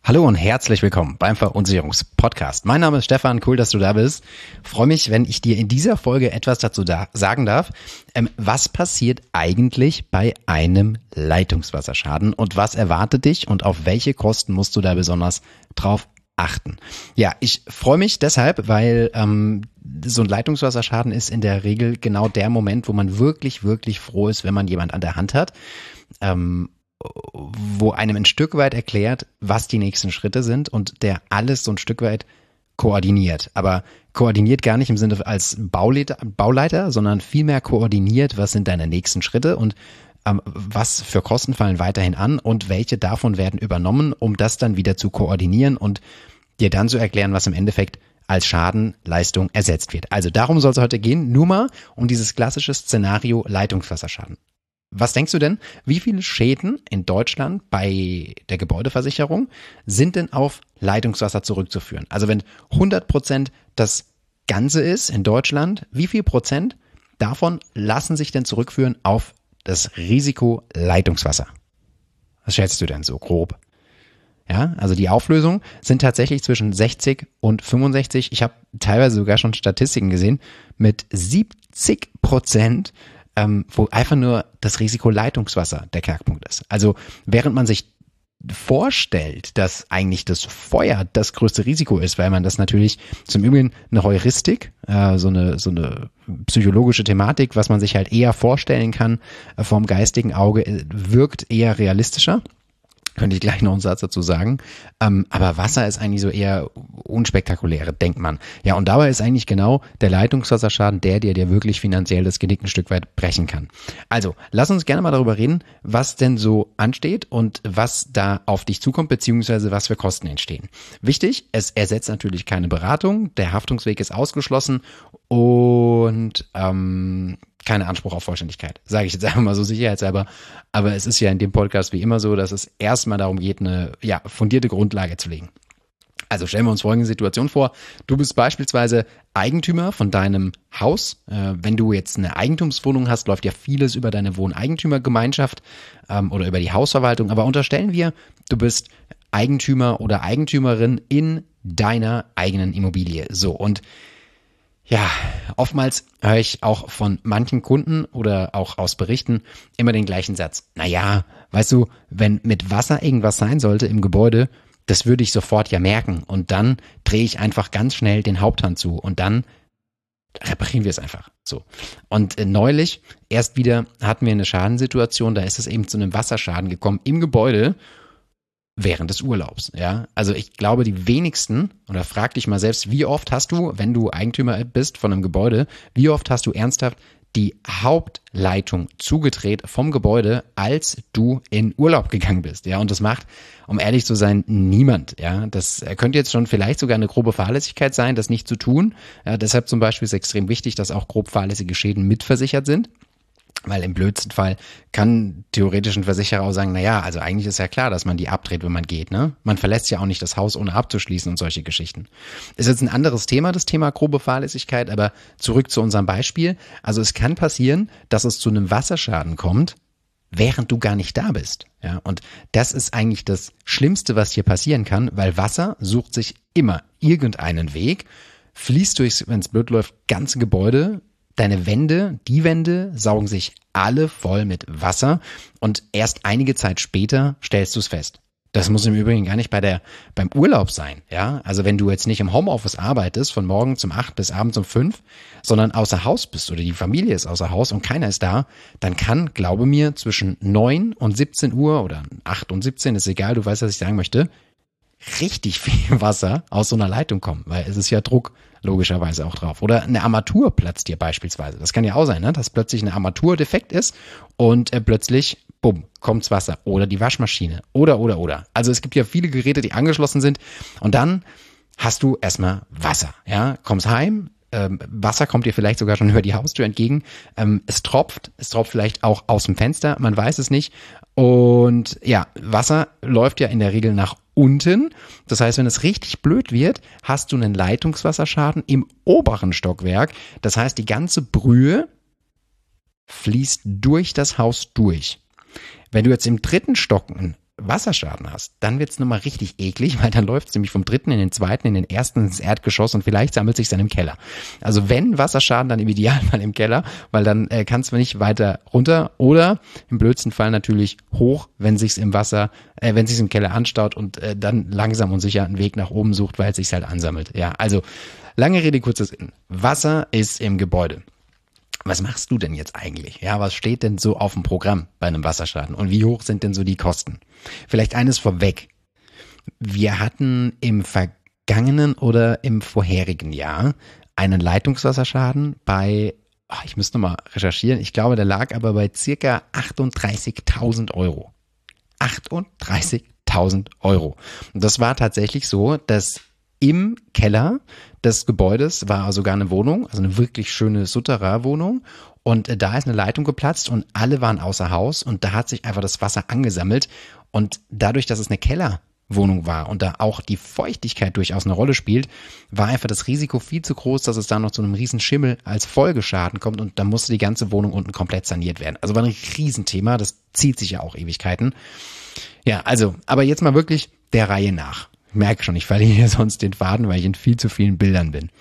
Hallo und herzlich willkommen beim Verunsicherungspodcast. Mein Name ist Stefan, cool, dass du da bist. Freue mich, wenn ich dir in dieser Folge etwas dazu sagen darf. Was passiert eigentlich bei einem Leitungswasserschaden und was erwartet dich und auf welche Kosten musst du da besonders drauf achten? Ja, ich freue mich deshalb, weil so ein Leitungswasserschaden ist in der Regel genau der Moment, wo man wirklich, wirklich froh ist, wenn man jemand an der Hand hat, wo einem ein Stück weit erklärt, was die nächsten Schritte sind und der alles so ein Stück weit koordiniert. Aber koordiniert gar nicht im Sinne als Bauleiter, sondern vielmehr koordiniert, was sind deine nächsten Schritte und was für Kosten fallen weiterhin an und welche davon werden übernommen, um das dann wieder zu koordinieren und dir dann zu erklären, was im Endeffekt als Schadenleistung ersetzt wird. Also darum soll es heute gehen, nur mal um dieses klassische Szenario Leitungswasserschaden. Was denkst du denn, wie viele Schäden in Deutschland bei der Gebäudeversicherung sind denn auf Leitungswasser zurückzuführen? Also wenn 100% das Ganze ist in Deutschland, wie viel Prozent davon lassen sich denn zurückführen auf das Risiko Leitungswasser? Was schätzt du denn so grob? Ja, also die Auflösung sind tatsächlich zwischen 60 und 65. Ich habe teilweise sogar schon Statistiken gesehen mit 70%, wo einfach nur das Risiko Leitungswasser der Knackpunkt ist. Also während man sich vorstellt, dass eigentlich das Feuer das größte Risiko ist, weil man das natürlich zum Übrigen eine Heuristik, so eine psychologische Thematik, was man sich halt eher vorstellen kann vom geistigen Auge, wirkt eher realistischer. Könnte ich gleich noch einen Satz dazu sagen. Aber Wasser ist eigentlich so eher unspektakuläre, denkt man. Ja, und dabei ist eigentlich genau der Leitungswasserschaden der dir wirklich finanziell das Genick ein Stück weit brechen kann. Also, lass uns gerne mal darüber reden, was denn so ansteht und was da auf dich zukommt, beziehungsweise was für Kosten entstehen. Wichtig, es ersetzt natürlich keine Beratung, der Haftungsweg ist ausgeschlossen und keine Anspruch auf Vollständigkeit, sage ich jetzt einfach mal so sicherheitshalber. Aber es ist ja in dem Podcast wie immer so, dass es erstmal darum geht, eine fundierte Grundlage zu legen. Also stellen wir uns folgende Situation vor. Du bist beispielsweise Eigentümer von deinem Haus. Wenn du jetzt eine Eigentumswohnung hast, läuft ja vieles über deine Wohneigentümergemeinschaft oder über die Hausverwaltung. Aber unterstellen wir, du bist Eigentümer oder Eigentümerin in deiner eigenen Immobilie. So, und ja, oftmals höre ich auch von manchen Kunden oder auch aus Berichten immer den gleichen Satz. Naja, weißt du, wenn mit Wasser irgendwas sein sollte im Gebäude, das würde ich sofort ja merken. Und dann drehe ich einfach ganz schnell den Haupthahn zu und dann reparieren wir es einfach. So. Und neulich erst wieder hatten wir eine Schadensituation, da ist es eben zu einem Wasserschaden gekommen im Gebäude während des Urlaubs, ja. Also ich glaube, die wenigsten, oder frag dich mal selbst, wie oft hast du, wenn du Eigentümer bist von einem Gebäude, wie oft hast du ernsthaft die Hauptleitung zugedreht vom Gebäude, als du in Urlaub gegangen bist, ja. Und das macht, um ehrlich zu sein, niemand, ja. Das könnte jetzt schon vielleicht sogar eine grobe Fahrlässigkeit sein, das nicht zu tun. Ja, deshalb zum Beispiel ist extrem wichtig, dass auch grob fahrlässige Schäden mitversichert sind. Weil im blödsten Fall kann theoretisch ein Versicherer auch sagen, naja, also eigentlich ist ja klar, dass man die abdreht, wenn man geht, ne? Man verlässt ja auch nicht das Haus, ohne abzuschließen und solche Geschichten. Ist jetzt ein anderes Thema, das Thema grobe Fahrlässigkeit, aber zurück zu unserem Beispiel. Also es kann passieren, dass es zu einem Wasserschaden kommt, während du gar nicht da bist, ja? Und das ist eigentlich das Schlimmste, was hier passieren kann, weil Wasser sucht sich immer irgendeinen Weg, fließt durchs, wenn es blöd läuft, ganze Gebäude. Deine Wände, die Wände saugen sich alle voll mit Wasser und erst einige Zeit später stellst du es fest. Das muss im Übrigen gar nicht beim Urlaub sein, ja. Also wenn du jetzt nicht im Homeoffice arbeitest, von morgens um 8 bis abends um 5, sondern außer Haus bist oder die Familie ist außer Haus und keiner ist da, dann kann, glaube mir, zwischen 9 und 17 Uhr oder 8 und 17, ist egal, du weißt, was ich sagen möchte, richtig viel Wasser aus so einer Leitung kommen, weil es ist ja Druck logischerweise auch drauf. Oder eine Armatur platzt dir beispielsweise. Das kann ja auch sein, ne? Dass plötzlich eine Armatur defekt ist und plötzlich, bumm, kommt's Wasser. Oder die Waschmaschine. Oder. Also es gibt ja viele Geräte, die angeschlossen sind und dann hast du erstmal Wasser. Ja, kommst heim, Wasser kommt dir vielleicht sogar schon über die Haustür entgegen. Es tropft vielleicht auch aus dem Fenster, man weiß es nicht. Und ja, Wasser läuft ja in der Regel nach unten. Das heißt, wenn es richtig blöd wird, hast du einen Leitungswasserschaden im oberen Stockwerk. Das heißt, die ganze Brühe fließt durch das Haus durch. Wenn du jetzt im dritten Stock ein Wasserschaden hast, dann wird's nochmal richtig eklig, weil dann läuft's nämlich vom dritten in den zweiten, in den ersten ins Erdgeschoss und vielleicht sammelt sich's dann im Keller. Also wenn Wasserschaden, dann im Idealfall im Keller, weil dann kannst du nicht weiter runter oder im blödsten Fall natürlich hoch, wenn sich's im Keller anstaut und dann langsam und sicher einen Weg nach oben sucht, weil es sich halt ansammelt. Ja, also lange Rede, kurzer Sinn. Wasser ist im Gebäude. Was machst du denn jetzt eigentlich? Ja, was steht denn so auf dem Programm bei einem Wasserschaden? Und wie hoch sind denn so die Kosten? Vielleicht eines vorweg. Wir hatten im vergangenen oder im vorherigen Jahr einen Leitungswasserschaden bei, ich müsste nochmal recherchieren, ich glaube, der lag aber bei circa 38.000 Euro. 38.000 Euro. Und das war tatsächlich so, dass im Keller des Gebäudes war sogar eine Wohnung, also eine wirklich schöne Souterrain-Wohnung. Und da ist eine Leitung geplatzt und alle waren außer Haus und da hat sich einfach das Wasser angesammelt. Und dadurch, dass es eine Kellerwohnung war und da auch die Feuchtigkeit durchaus eine Rolle spielt, war einfach das Risiko viel zu groß, dass es da noch zu einem riesen Schimmel als Folgeschaden kommt und da musste die ganze Wohnung unten komplett saniert werden. Also war ein Riesenthema, das zieht sich ja auch Ewigkeiten. Ja, also, aber jetzt mal wirklich der Reihe nach. Ich merke schon, ich verliere hier sonst den Faden, weil ich in viel zu vielen Bildern bin.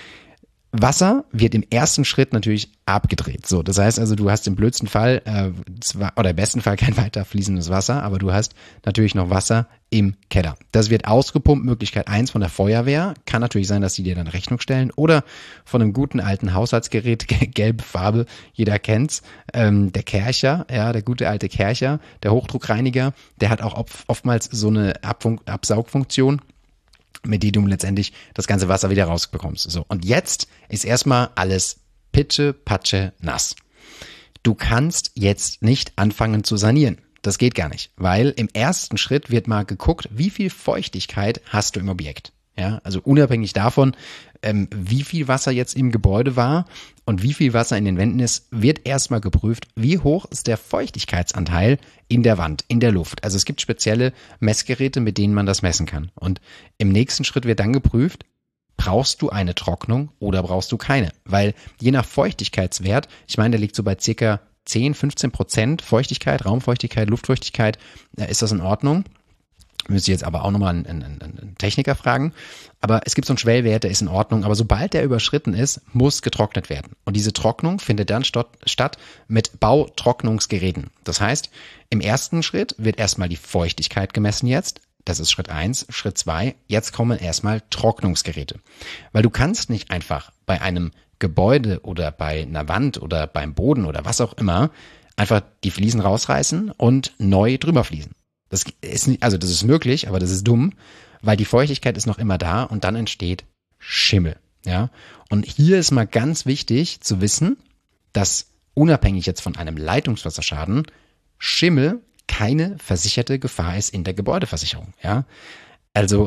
Wasser wird im ersten Schritt natürlich abgedreht. So, das heißt also, du hast im blödsten Fall oder im besten Fall kein weiter fließendes Wasser, aber du hast natürlich noch Wasser im Keller. Das wird ausgepumpt, Möglichkeit 1 von der Feuerwehr. Kann natürlich sein, dass die dir dann Rechnung stellen oder von einem guten alten Haushaltsgerät, gelbe Farbe, jeder kennt's, der Kärcher, ja, der gute alte Kärcher, der Hochdruckreiniger, der hat auch oftmals so eine Absaugfunktion, mit die du letztendlich das ganze Wasser wieder rausbekommst. So, und jetzt ist erstmal alles Patsche nass. Du kannst jetzt nicht anfangen zu sanieren. Das geht gar nicht, weil im ersten Schritt wird mal geguckt, wie viel Feuchtigkeit hast du im Objekt. Ja, also unabhängig davon, wie viel Wasser jetzt im Gebäude war und wie viel Wasser in den Wänden ist, wird erstmal geprüft, wie hoch ist der Feuchtigkeitsanteil in der Wand, in der Luft. Also es gibt spezielle Messgeräte, mit denen man das messen kann. Und im nächsten Schritt wird dann geprüft, brauchst du eine Trocknung oder brauchst du keine? Weil je nach Feuchtigkeitswert, ich meine, der liegt so bei circa 10-15% Feuchtigkeit, Raumfeuchtigkeit, Luftfeuchtigkeit, ist das in Ordnung. Müsste ich jetzt aber auch nochmal einen Techniker fragen. Aber es gibt so einen Schwellwert, der ist in Ordnung. Aber sobald der überschritten ist, muss getrocknet werden. Und diese Trocknung findet dann statt mit Bautrocknungsgeräten. Das heißt, im ersten Schritt wird erstmal die Feuchtigkeit gemessen jetzt. Das ist Schritt 1. Schritt 2, jetzt kommen erstmal Trocknungsgeräte. Weil du kannst nicht einfach bei einem Gebäude oder bei einer Wand oder beim Boden oder was auch immer einfach die Fliesen rausreißen und neu drüber fließen. Das ist nicht, also das ist möglich, aber das ist dumm, weil die Feuchtigkeit ist noch immer da und dann entsteht Schimmel. Ja? Und hier ist mal ganz wichtig zu wissen, dass unabhängig jetzt von einem Leitungswasserschaden Schimmel keine versicherte Gefahr ist in der Gebäudeversicherung. Ja? Also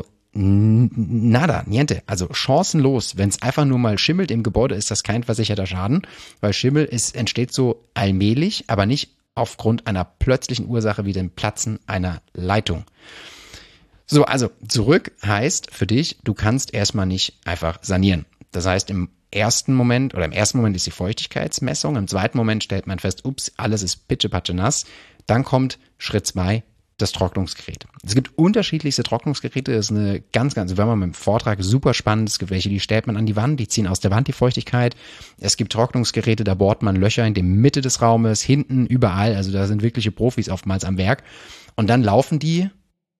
nada, niente, also chancenlos. Wenn es einfach nur mal schimmelt im Gebäude, ist das kein versicherter Schaden, weil Schimmel entsteht so allmählich, aber nicht aufgrund einer plötzlichen Ursache wie dem Platzen einer Leitung. So, also zurück heißt für dich, du kannst erstmal nicht einfach sanieren. Das heißt, im ersten Moment ist die Feuchtigkeitsmessung, im zweiten Moment stellt man fest, ups, alles ist pitschepatsche nass. Dann kommt Schritt 2, das Trocknungsgerät. Es gibt unterschiedlichste Trocknungsgeräte, das ist eine ganz, wenn man mit dem Vortrag super spannend, es gibt welche, die stellt man an die Wand, die ziehen aus der Wand die Feuchtigkeit. Es gibt Trocknungsgeräte, da bohrt man Löcher in die Mitte des Raumes, hinten, überall, also da sind wirkliche Profis oftmals am Werk. Und dann laufen die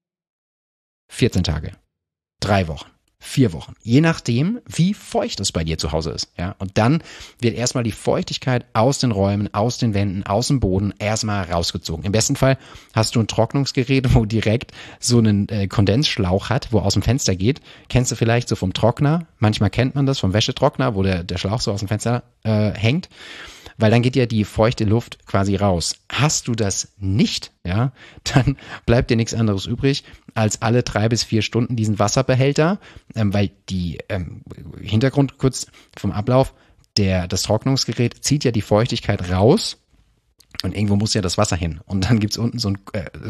14 Tage, 3 Wochen, 4 Wochen, je nachdem, wie feucht es bei dir zu Hause ist. Ja? Und dann wird erstmal die Feuchtigkeit aus den Räumen, aus den Wänden, aus dem Boden erstmal rausgezogen. Im besten Fall hast du ein Trocknungsgerät, wo direkt so einen Kondensschlauch hat, wo aus dem Fenster geht. Kennst du vielleicht so vom Trockner? Manchmal kennt man das vom Wäschetrockner, wo der Schlauch so aus dem Fenster hängt. Weil dann geht ja die feuchte Luft quasi raus. Hast du das nicht, ja, dann bleibt dir nichts anderes übrig, als alle 3 bis 4 Stunden diesen Wasserbehälter, weil die Hintergrund kurz vom Ablauf, das Trocknungsgerät zieht ja die Feuchtigkeit raus und irgendwo muss ja das Wasser hin. Und dann gibt's unten so ein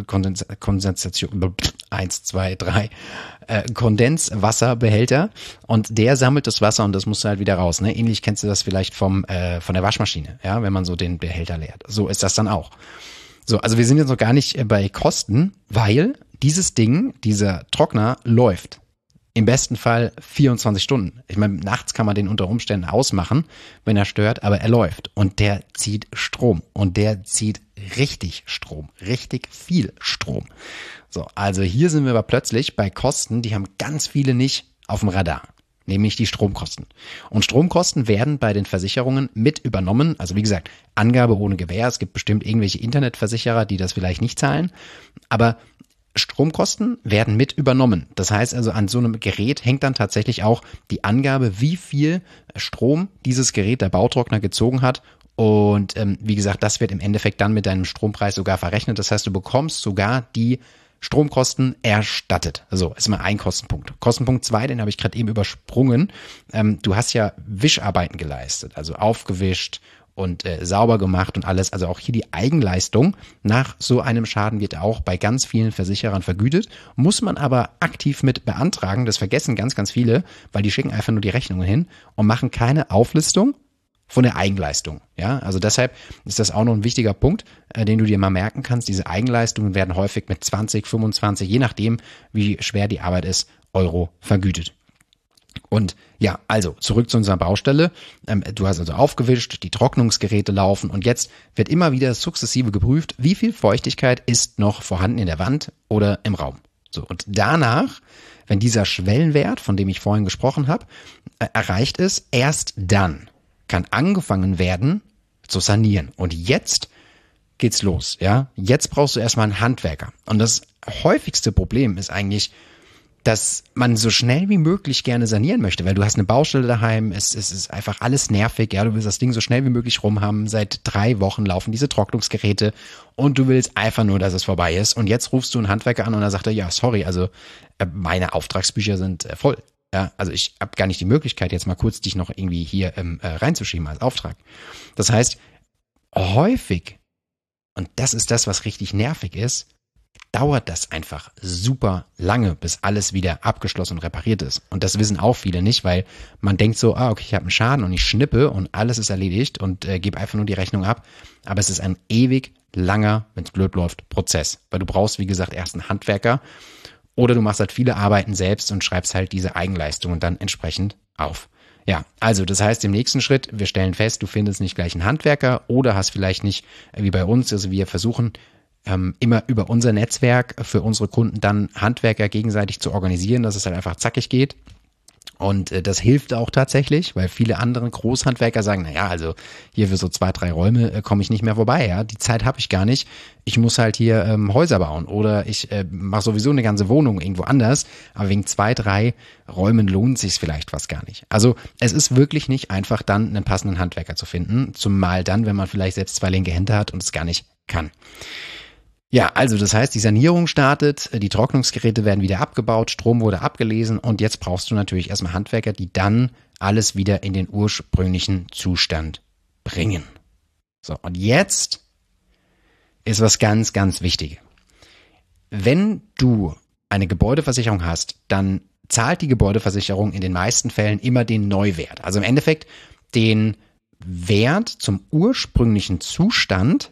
Kondenswasserbehälter und der sammelt das Wasser und das muss halt wieder raus. Ne? Ähnlich kennst du das vielleicht von der Waschmaschine, ja, wenn man so den Behälter leert. So ist das dann auch. So, also wir sind jetzt noch gar nicht bei Kosten, weil dieses Ding, dieser Trockner läuft. Im besten Fall 24 Stunden. Ich meine, nachts kann man den unter Umständen ausmachen, wenn er stört, aber er läuft und der zieht Strom und der zieht richtig Strom, richtig viel Strom. So, also hier sind wir aber plötzlich bei Kosten, die haben ganz viele nicht auf dem Radar, nämlich die Stromkosten. Und Stromkosten werden bei den Versicherungen mit übernommen. Also wie gesagt, Angabe ohne Gewähr. Es gibt bestimmt irgendwelche Internetversicherer, die das vielleicht nicht zahlen, aber Stromkosten werden mit übernommen. Das heißt also, an so einem Gerät hängt dann tatsächlich auch die Angabe, wie viel Strom dieses Gerät, der Bautrockner, gezogen hat. Und wie gesagt, das wird im Endeffekt dann mit deinem Strompreis sogar verrechnet. Das heißt, du bekommst sogar die Stromkosten erstattet. So, ist mal ein Kostenpunkt. Kostenpunkt 2, den habe ich gerade eben übersprungen. Du hast ja Wischarbeiten geleistet, also aufgewischt und sauber gemacht und alles. Also auch hier die Eigenleistung nach so einem Schaden wird auch bei ganz vielen Versicherern vergütet, muss man aber aktiv mit beantragen. Das vergessen ganz, ganz viele, weil die schicken einfach nur die Rechnungen hin und machen keine Auflistung von der Eigenleistung. Ja, also deshalb ist das auch noch ein wichtiger Punkt, den du dir mal merken kannst. Diese Eigenleistungen werden häufig mit 20, 25, je nachdem, wie schwer die Arbeit ist, Euro vergütet. Und ja, also zurück zu unserer Baustelle. Du hast also aufgewischt, die Trocknungsgeräte laufen und jetzt wird immer wieder sukzessive geprüft, wie viel Feuchtigkeit ist noch vorhanden in der Wand oder im Raum. So, und danach, wenn dieser Schwellenwert, von dem ich vorhin gesprochen habe, erreicht ist, erst dann kann angefangen werden zu sanieren. Und jetzt geht's los, ja. Jetzt brauchst du erstmal einen Handwerker. Und das häufigste Problem ist eigentlich, dass man so schnell wie möglich gerne sanieren möchte, weil du hast eine Baustelle daheim, es ist einfach alles nervig, ja, du willst das Ding so schnell wie möglich rumhaben, seit 3 Wochen laufen diese Trocknungsgeräte und du willst einfach nur, dass es vorbei ist und jetzt rufst du einen Handwerker an und er sagt, ja, sorry, also meine Auftragsbücher sind voll, ja, also ich habe gar nicht die Möglichkeit, jetzt mal kurz dich noch irgendwie hier reinzuschieben als Auftrag. Das heißt, häufig, und das ist das, was richtig nervig ist, dauert das einfach super lange, bis alles wieder abgeschlossen und repariert ist. Und das wissen auch viele nicht, weil man denkt so, okay, ich habe einen Schaden und ich schnippe und alles ist erledigt und gebe einfach nur die Rechnung ab. Aber es ist ein ewig langer, wenn es blöd läuft, Prozess. Weil du brauchst, wie gesagt, erst einen Handwerker oder du machst halt viele Arbeiten selbst und schreibst halt diese Eigenleistungen dann entsprechend auf. Ja, also das heißt im nächsten Schritt, wir stellen fest, du findest nicht gleich einen Handwerker oder hast vielleicht nicht, wie bei uns, also wir versuchen immer über unser Netzwerk für unsere Kunden dann Handwerker gegenseitig zu organisieren, dass es halt einfach zackig geht. Und das hilft auch tatsächlich, weil viele andere Großhandwerker sagen, naja, also hier für so 2, 3 Räume komme ich nicht mehr vorbei. Ja, die Zeit habe ich gar nicht. Ich muss halt hier Häuser bauen oder ich mache sowieso eine ganze Wohnung irgendwo anders. Aber wegen 2, 3 Räumen lohnt sich vielleicht fast gar nicht. Also es ist wirklich nicht einfach, dann einen passenden Handwerker zu finden. Zumal dann, wenn man vielleicht selbst 2 linke Hände hat und es gar nicht kann. Ja, also das heißt, die Sanierung startet, die Trocknungsgeräte werden wieder abgebaut, Strom wurde abgelesen und jetzt brauchst du natürlich erstmal Handwerker, die dann alles wieder in den ursprünglichen Zustand bringen. So, und jetzt ist was ganz, ganz wichtig. Wenn du eine Gebäudeversicherung hast, dann zahlt die Gebäudeversicherung in den meisten Fällen immer den Neuwert. Also im Endeffekt den Wert zum ursprünglichen Zustand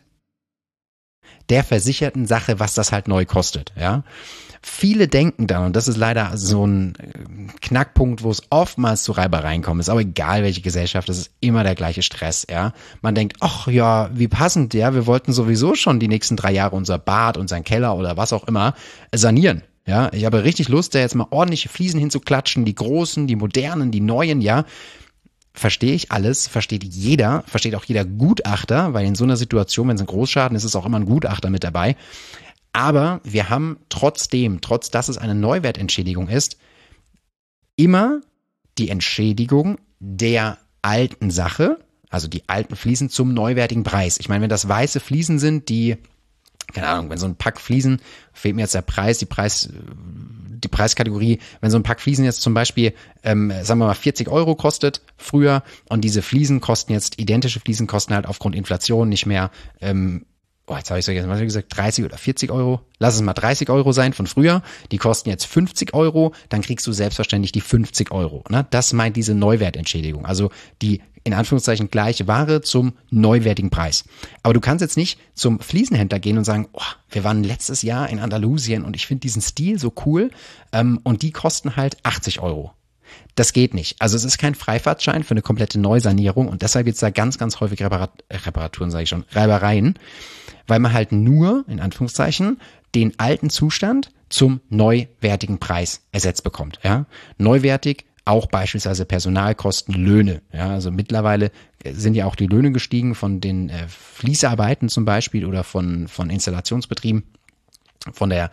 der versicherten Sache, was das halt neu kostet, ja. Viele denken dann, und das ist leider so ein Knackpunkt, wo es oftmals zu Reibereien kommt, ist auch egal, welche Gesellschaft, das ist immer der gleiche Stress, ja. Man denkt, ach ja, wie passend, ja, wir wollten sowieso schon die nächsten 3 Jahre unser Bad, unseren Keller oder was auch immer sanieren, ja. Ich habe richtig Lust, da jetzt mal ordentliche Fliesen hinzuklatschen, die großen, die modernen, die neuen, ja. Verstehe ich alles, versteht auch jeder Gutachter, weil in so einer Situation, wenn es ein Großschaden ist, ist auch immer ein Gutachter mit dabei. Aber wir haben trotz dass es eine Neuwertentschädigung ist, immer die Entschädigung der alten Sache, also die alten Fliesen zum neuwertigen Preis. Ich meine, wenn das weiße Fliesen sind, die, keine Ahnung, wenn so ein Pack Fliesen, fehlt mir jetzt der Preis, die Preiskategorie, wenn so ein Pack Fliesen jetzt zum Beispiel, sagen wir mal 40 Euro kostet früher und diese Fliesen kosten jetzt, identische Fliesen kosten halt aufgrund Inflation nicht mehr, jetzt habe ich vergessen, was habe ich gesagt, 30 oder 40 Euro, lass es mal 30 Euro sein von früher, die kosten jetzt 50 Euro, dann kriegst du selbstverständlich die 50 Euro. Ne? Das meint diese Neuwertentschädigung, also die in Anführungszeichen gleiche Ware zum neuwertigen Preis. Aber du kannst jetzt nicht zum Fliesenhändler gehen und sagen, oh, wir waren letztes Jahr in Andalusien und ich finde diesen Stil so cool und die kosten halt 80 Euro. Das geht nicht. Also es ist kein Freifahrtschein für eine komplette Neusanierung und deshalb gibt es da ganz, ganz häufig Reparaturen, sage ich schon, Reibereien, weil man halt nur, in Anführungszeichen, den alten Zustand zum neuwertigen Preis ersetzt bekommt. Ja? Neuwertig auch beispielsweise Personalkosten, Löhne. Ja? Also mittlerweile sind ja auch die Löhne gestiegen von den Fließarbeiten zum Beispiel oder von Installationsbetrieben, von der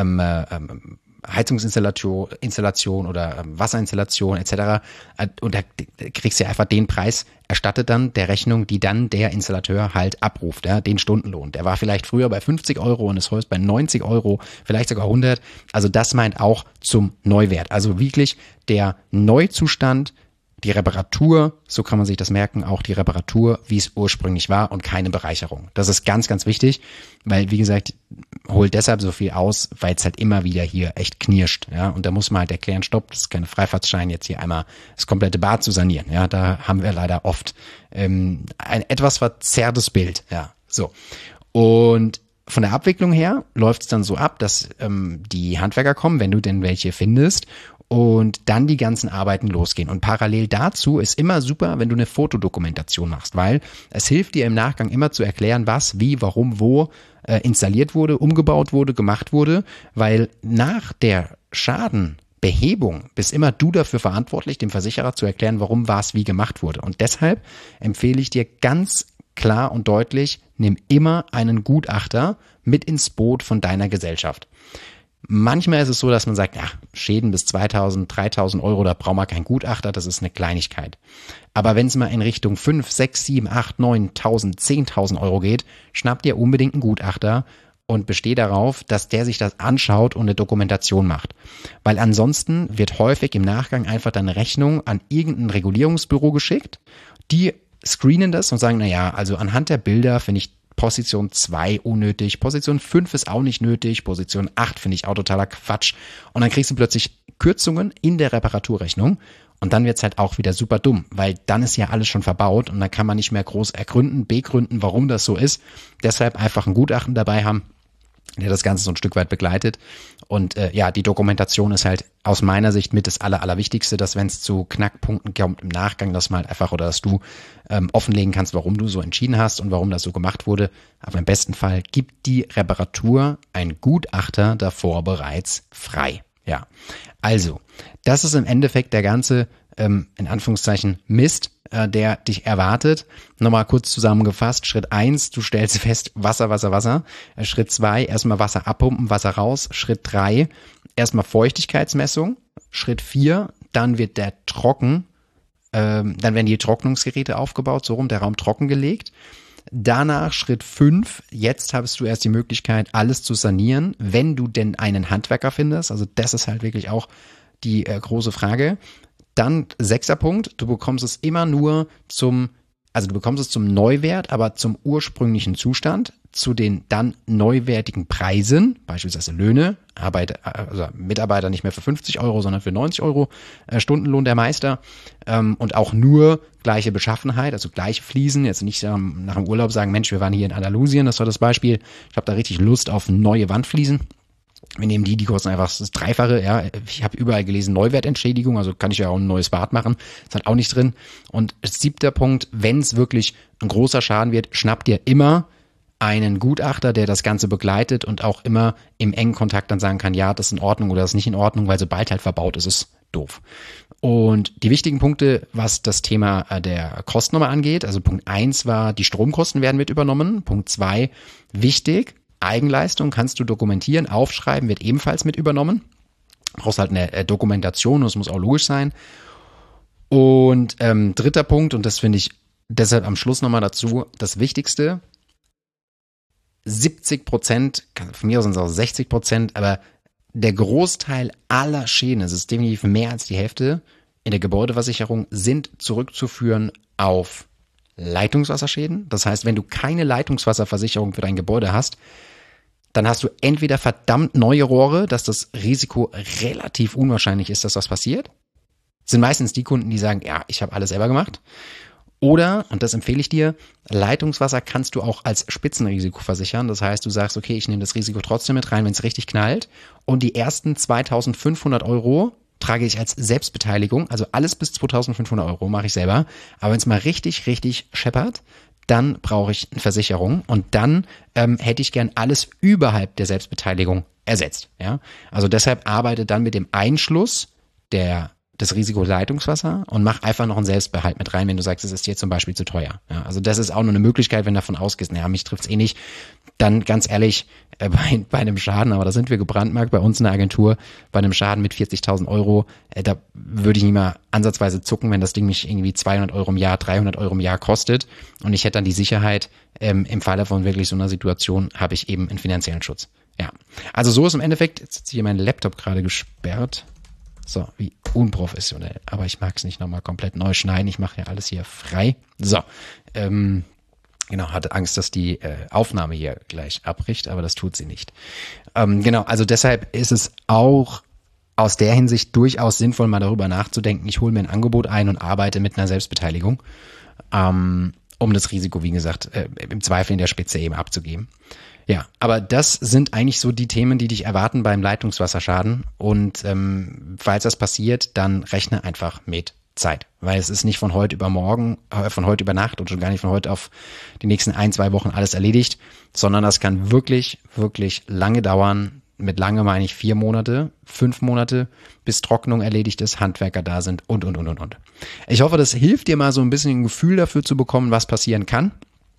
Heizungsinstallation oder Wasserinstallation etc. Und da kriegst du ja einfach den Preis erstattet dann der Rechnung, die dann der Installateur halt abruft, ja, den Stundenlohn. Der war vielleicht früher bei 50 Euro und ist heute bei 90 Euro, vielleicht sogar 100. Also das meint auch zum Neuwert. Also wirklich der Neuzustand, die Reparatur, so kann man sich das merken, auch die Reparatur, wie es ursprünglich war und keine Bereicherung. Das ist ganz, ganz wichtig, weil, wie gesagt, holt deshalb so viel aus, weil es halt immer wieder hier echt knirscht. Ja? Und da muss man halt erklären, stopp, das ist keine Freifahrtschein, jetzt hier einmal das komplette Bad zu sanieren. Ja, da haben wir leider oft ein etwas verzerrtes Bild. Ja, so. Und von der Abwicklung her läuft es dann so ab, dass die Handwerker kommen, wenn du denn welche findest, und dann die ganzen Arbeiten losgehen. Und parallel dazu ist immer super, wenn du eine Fotodokumentation machst, weil es hilft dir im Nachgang immer zu erklären, was, wie, warum, wo installiert wurde, umgebaut wurde, gemacht wurde, weil nach der Schadenbehebung bist immer du dafür verantwortlich, dem Versicherer zu erklären, warum was wie gemacht wurde. Und deshalb empfehle ich dir ganz klar und deutlich, nimm immer einen Gutachter mit ins Boot von deiner Gesellschaft. Manchmal ist es so, dass man sagt, ja, Schäden bis 2.000, 3.000 Euro, da braucht man keinen Gutachter, das ist eine Kleinigkeit. Aber wenn es mal in Richtung 5, 6, 7, 8, 9.000, 10.000 Euro geht, schnappt ihr unbedingt einen Gutachter und besteht darauf, dass der sich das anschaut und eine Dokumentation macht. Weil ansonsten wird häufig im Nachgang einfach deine Rechnung an irgendein Regulierungsbüro geschickt, die screenen das und sagen, naja, also anhand der Bilder finde ich Position 2 unnötig, Position 5 ist auch nicht nötig, Position 8 finde ich auch totaler Quatsch. Und dann kriegst du plötzlich Kürzungen in der Reparaturrechnung und dann wird's halt auch wieder super dumm, weil dann ist ja alles schon verbaut und dann kann man nicht mehr groß ergründen, begründen, warum das so ist. Deshalb einfach ein Gutachten dabei haben, der das Ganze so ein Stück weit begleitet. Und ja, die Dokumentation ist halt aus meiner Sicht mit das Allerwichtigste, dass wenn es zu Knackpunkten kommt im Nachgang, dass man halt einfach oder dass du offenlegen kannst, warum du so entschieden hast und warum das so gemacht wurde. Aber im besten Fall gibt die Reparatur ein Gutachter davor bereits frei. Ja, also das ist im Endeffekt der ganze in Anführungszeichen Mist, der dich erwartet. Nochmal kurz zusammengefasst. Schritt 1, du stellst fest, Wasser. Schritt 2, erstmal Wasser abpumpen, Wasser raus. Schritt 3, erstmal Feuchtigkeitsmessung. Schritt 4, dann wird der trocken, dann werden die Trocknungsgeräte aufgebaut, so rum, der Raum trockengelegt. Danach Schritt 5, jetzt hast du erst die Möglichkeit, alles zu sanieren, wenn du denn einen Handwerker findest. Also das ist halt wirklich auch die große Frage. Dann 6. Punkt, du bekommst es immer nur zum Neuwert, aber zum ursprünglichen Zustand, zu den dann neuwertigen Preisen, beispielsweise Löhne, Mitarbeiter nicht mehr für 50 Euro, sondern für 90 Euro, Stundenlohn der Meister und auch nur gleiche Beschaffenheit, also gleiche Fliesen, jetzt nicht nach dem Urlaub sagen, Mensch, wir waren hier in Andalusien, das war das Beispiel, ich habe da richtig Lust auf neue Wandfliesen. Wir nehmen die kosten einfach das Dreifache, ja. Ich habe überall gelesen, Neuwertentschädigung, also kann ich ja auch ein neues Bad machen. Ist halt auch nicht drin. Und 7. Punkt, wenn es wirklich ein großer Schaden wird, schnappt ihr immer einen Gutachter, der das Ganze begleitet und auch immer im engen Kontakt dann sagen kann, ja, das ist in Ordnung oder das ist nicht in Ordnung, weil sobald halt verbaut ist, ist es doof. Und die wichtigen Punkte, was das Thema der Kostennummer angeht, also Punkt 1 war, die Stromkosten werden mit übernommen. Punkt 2, wichtig, Eigenleistung kannst du dokumentieren, aufschreiben, wird ebenfalls mit übernommen. Du brauchst halt eine Dokumentation und es muss auch logisch sein. Und 3. Punkt, und das finde ich deshalb am Schluss nochmal dazu, das Wichtigste, 70%, von mir aus sind es auch 60%, aber der Großteil aller Schäden, es ist definitiv mehr als die Hälfte in der Gebäudeversicherung, sind zurückzuführen auf Leitungswasserschäden. Das heißt, wenn du keine Leitungswasserversicherung für dein Gebäude hast, dann hast du entweder verdammt neue Rohre, dass das Risiko relativ unwahrscheinlich ist, dass das passiert. Das sind meistens die Kunden, die sagen, ja, ich habe alles selber gemacht. Oder, und das empfehle ich dir, Leitungswasser kannst du auch als Spitzenrisiko versichern. Das heißt, du sagst, okay, ich nehme das Risiko trotzdem mit rein, wenn es richtig knallt. Und die ersten 2.500 Euro trage ich als Selbstbeteiligung, also alles bis 2.500 Euro mache ich selber. Aber wenn es mal richtig, richtig scheppert, dann brauche ich eine Versicherung und dann hätte ich gern alles überhalb der Selbstbeteiligung ersetzt. Ja? Also deshalb arbeite dann mit dem Einschluss des Risiko Leitungswasser und mach einfach noch einen Selbstbehalt mit rein, wenn du sagst, es ist dir zum Beispiel zu teuer. Ja, also das ist auch nur eine Möglichkeit, wenn du davon ausgehst, naja, mich trifft's eh nicht, dann ganz ehrlich, bei einem Schaden, aber da sind wir gebrandmarkt bei uns in der Agentur, bei einem Schaden mit 40.000 Euro, da würde ich nicht mal ansatzweise zucken, wenn das Ding mich irgendwie 200 Euro im Jahr, 300 Euro im Jahr kostet und ich hätte dann die Sicherheit, im Falle von wirklich so einer Situation habe ich eben einen finanziellen Schutz. Ja, also so ist im Endeffekt, jetzt ist hier mein Laptop gerade gesperrt. So, wie unprofessionell. Aber ich mag es nicht nochmal komplett neu schneiden. Ich mache ja alles hier frei. So, genau, hatte Angst, dass die Aufnahme hier gleich abbricht, aber das tut sie nicht. Genau, also deshalb ist es auch aus der Hinsicht durchaus sinnvoll, mal darüber nachzudenken. Ich hole mir ein Angebot ein und arbeite mit einer Selbstbeteiligung, um das Risiko, wie gesagt, im Zweifel in der Spitze eben abzugeben. Ja, aber das sind eigentlich so die Themen, die dich erwarten beim Leitungswasserschaden. Und falls das passiert, dann rechne einfach mit Zeit. Weil es ist nicht von heute über morgen, von heute über Nacht und schon gar nicht von heute auf die nächsten 1-2 Wochen alles erledigt, sondern das kann wirklich, wirklich lange dauern. Mit lange meine ich 4 Monate, 5 Monate, bis Trocknung erledigt ist, Handwerker da sind und. Ich hoffe, das hilft dir mal so ein bisschen ein Gefühl dafür zu bekommen, was passieren kann.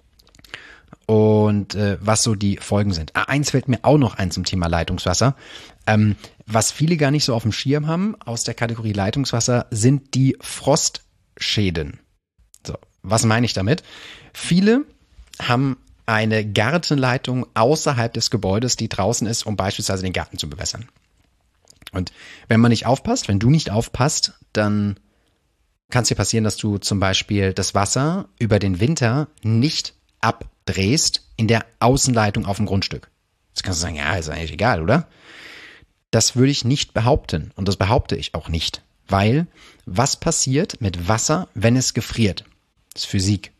Und was so die Folgen sind. Eins fällt mir auch noch ein zum Thema Leitungswasser. Was viele gar nicht so auf dem Schirm haben aus der Kategorie Leitungswasser, sind die Frostschäden. So, was meine ich damit? Viele haben eine Gartenleitung außerhalb des Gebäudes, die draußen ist, um beispielsweise den Garten zu bewässern. Und wenn man nicht aufpasst, wenn du nicht aufpasst, dann kann es dir passieren, dass du zum Beispiel das Wasser über den Winter nicht abdrehst in der Außenleitung auf dem Grundstück. Jetzt kannst du sagen, ja, ist eigentlich egal, oder? Das würde ich nicht behaupten und das behaupte ich auch nicht, weil was passiert mit Wasser, wenn es gefriert? Das ist Physik.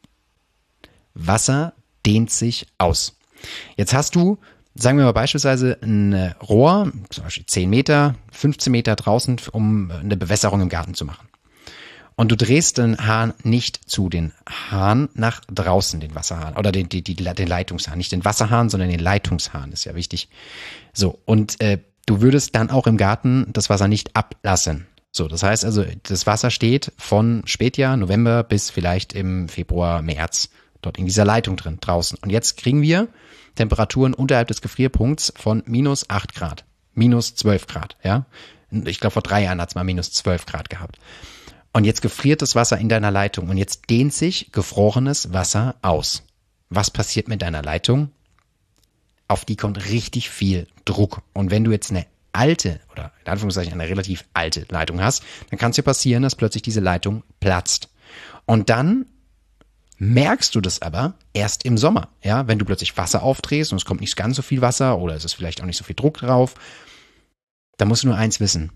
Wasser dehnt sich aus. Jetzt hast du, sagen wir mal beispielsweise ein Rohr, zum Beispiel 10 Meter, 15 Meter draußen, um eine Bewässerung im Garten zu machen. Und du drehst den Hahn nicht zu, den Hahn nach draußen, den Wasserhahn, oder den Leitungshahn, nicht den Wasserhahn, sondern den Leitungshahn, ist ja wichtig. So, und du würdest dann auch im Garten das Wasser nicht ablassen. So, das heißt also, das Wasser steht von Spätjahr, November bis vielleicht im Februar, März dort in dieser Leitung drin, draußen. Und jetzt kriegen wir Temperaturen unterhalb des Gefrierpunkts von minus 8 Grad, minus 12 Grad, ja. Ich glaube, vor 3 Jahren hat es mal minus 12 Grad gehabt. Und jetzt gefriert das Wasser in deiner Leitung und jetzt dehnt sich gefrorenes Wasser aus. Was passiert mit deiner Leitung? Auf die kommt richtig viel Druck. Und wenn du jetzt eine alte oder in Anführungszeichen eine relativ alte Leitung hast, dann kann es dir passieren, dass plötzlich diese Leitung platzt. Und dann merkst du das aber erst im Sommer, ja, wenn du plötzlich Wasser aufdrehst und es kommt nicht ganz so viel Wasser oder es ist vielleicht auch nicht so viel Druck drauf. Da musst du nur eins wissen.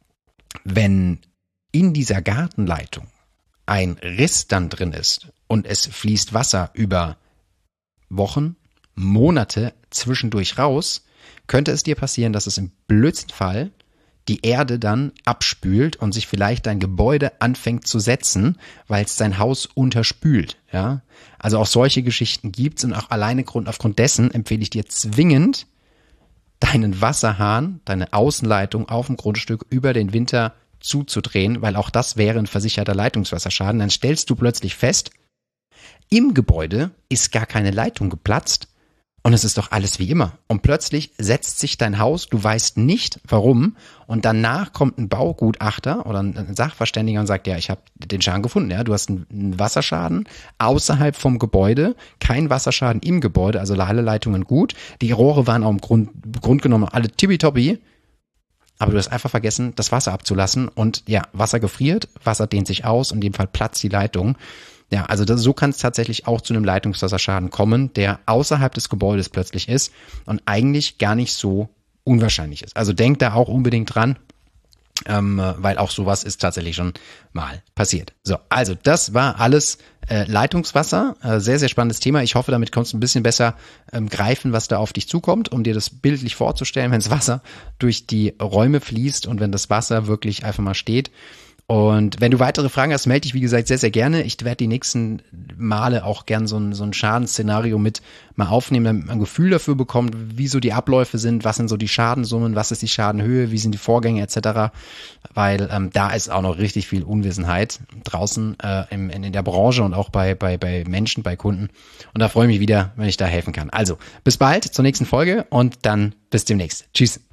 Wenn in dieser Gartenleitung ein Riss dann drin ist und es fließt Wasser über Wochen, Monate zwischendurch raus, könnte es dir passieren, dass es im blödsten Fall die Erde dann abspült und sich vielleicht dein Gebäude anfängt zu setzen, weil es dein Haus unterspült. Ja? Also auch solche Geschichten gibt's und auch alleine aufgrund dessen empfehle ich dir zwingend, deinen Wasserhahn, deine Außenleitung auf dem Grundstück über den Winter zuzudrehen, weil auch das wäre ein versicherter Leitungswasserschaden. Dann stellst du plötzlich fest, im Gebäude ist gar keine Leitung geplatzt und es ist doch alles wie immer. Und plötzlich setzt sich dein Haus, du weißt nicht warum, und danach kommt ein Baugutachter oder ein Sachverständiger und sagt, ja, ich habe den Schaden gefunden. Ja, du hast einen Wasserschaden außerhalb vom Gebäude, kein Wasserschaden im Gebäude, also alle Leitungen gut. Die Rohre waren auch im Grund genommen alle tippitoppi. Aber du hast einfach vergessen, das Wasser abzulassen und ja, Wasser gefriert, Wasser dehnt sich aus, in dem Fall platzt die Leitung. Ja, also so kann es tatsächlich auch zu einem Leitungswasserschaden kommen, der außerhalb des Gebäudes plötzlich ist und eigentlich gar nicht so unwahrscheinlich ist. Also denk da auch unbedingt dran, weil auch sowas ist tatsächlich schon mal passiert. So, also das war alles Leitungswasser. Sehr, sehr spannendes Thema. Ich hoffe, damit konntest du ein bisschen besser greifen, was da auf dich zukommt, um dir das bildlich vorzustellen, wenn das Wasser durch die Räume fließt und wenn das Wasser wirklich einfach mal steht. Und wenn du weitere Fragen hast, melde dich, wie gesagt, sehr, sehr gerne. Ich werde die nächsten Male auch gern so ein Schadensszenario mit mal aufnehmen, damit man ein Gefühl dafür bekommt, wie so die Abläufe sind, was sind so die Schadensummen, was ist die Schadenhöhe, wie sind die Vorgänge etc., weil da ist auch noch richtig viel Unwissenheit draußen in der Branche und auch bei Menschen, bei Kunden. Und da freue ich mich wieder, wenn ich da helfen kann. Also, bis bald zur nächsten Folge und dann bis demnächst. Tschüss.